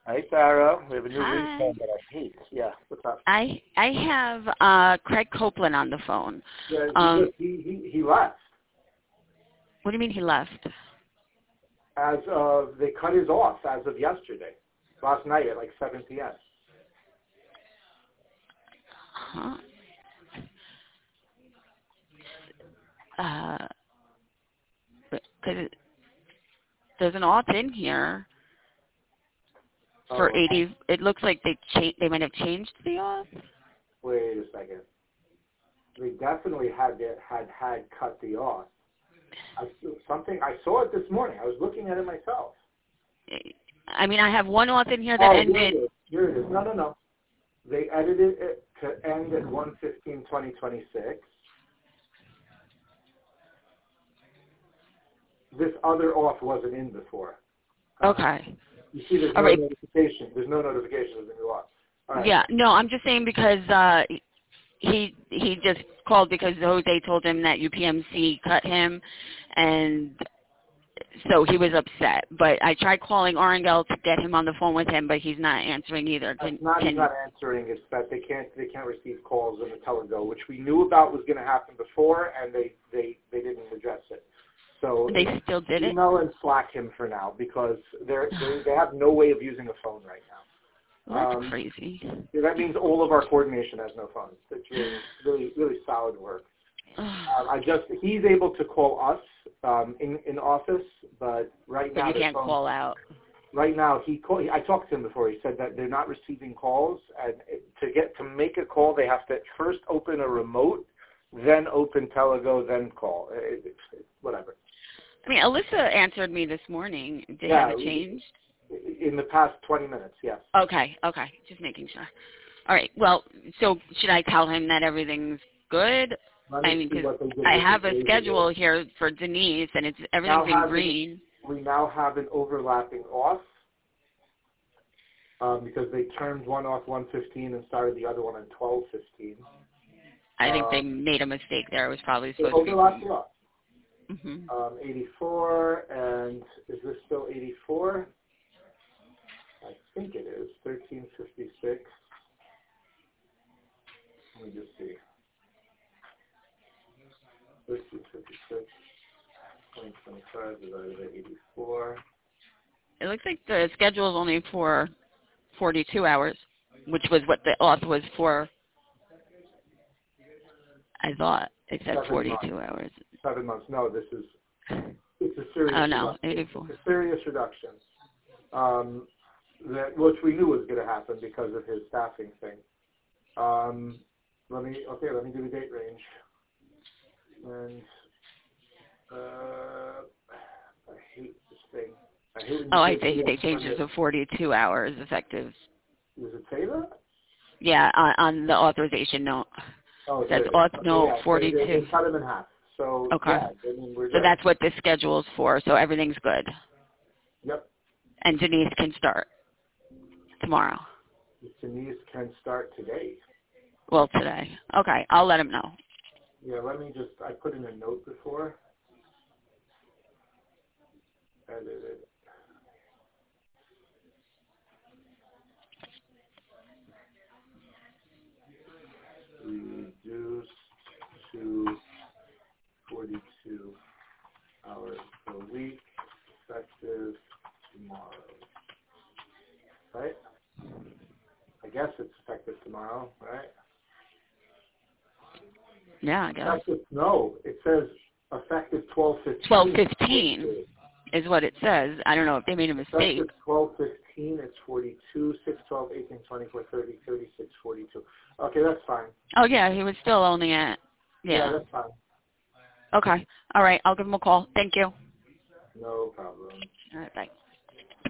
Hi, Sarah. We have a new Hi. ringtone that I hate. Yeah, what's up? I have Craig Copeland on the phone. Yeah, he left. What do you mean he left? As of, they cut his off as of yesterday, last night at like 7 p.m. Huh? Because there's an auth in here for Oh, 80. It looks like they might have changed the auth. wait a second. They definitely had cut the off. I saw it this morning. I was looking at it myself. I mean, I have one auth in here that ended. Here it is. No. They edited it to end at 1/15/2026. This other off wasn't in before. Okay. You see, there's All no right. notification. There's no notification of the new off. All right. Yeah. No, I'm just saying because he just called because Jose told him that UPMC cut him, and so he was upset. But I tried calling Orangel to get him on the phone with him, but he's not answering either. He's not answering. It's that they can't receive calls in the Telego, which we knew about was going to happen before, and they didn't address it. So they still did it. Email and Slack him for now because they have no way of using a phone right now. Well, that's crazy. That means all of our coordination has no phones. It's really solid work. He's able to call us in office, but right now you can't call out. Right now, I talked to him before. He said that they're not receiving calls, and to make a call, they have to first open a remote, then open Telego, then call. Whatever. I mean, Alyssa answered me this morning. Did it change? In the past 20 minutes, yes. Okay. Just making sure. All right. Well, so should I tell him that everything's good? I mean, because I have a schedule here for Denise, and everything's in green. We now have an overlapping off because they turned one off 1:15 and started the other one on 12:15. I think they made a mistake there. It was probably supposed to be. Overlapped off. Mm-hmm. 84, and is this still 84? I think it is. 1356. Let me just see. 1356. 2025 divided by 84. It looks like the schedule is only for 42 hours, which was what the auth was for. I thought it said 42 hours. 7 months. No, it's a serious. Oh no, 84. It's a serious reduction. Which we knew was going to happen because of his staffing thing. Let me do the date range. And I hate this thing. I see. They changed it to 42 hours effective. Does it say that? Yeah, on the authorization note. Oh, that's auth note 42. They cut him in half. So okay. Yeah, so that's what this schedule is for. So everything's good. Yep. And Denise can start tomorrow. Denise can start today. Well, today. Okay, I'll let him know. Yeah, I put in a note before. Edited. Reduced to 42 hours per week, effective tomorrow. Right? I guess it's effective tomorrow, right? Yeah, I guess. No, it says effective 12/15. 12/15 is what it says. I don't know if they made a mistake. Effective 12/15, it's 42, 6, 12, 18, 24, 30, 36, 42. Okay, that's fine. Oh, yeah, he was still only at, Yeah, that's fine. Okay. All right, I'll give him a call. Thank you. No problem. All right, bye.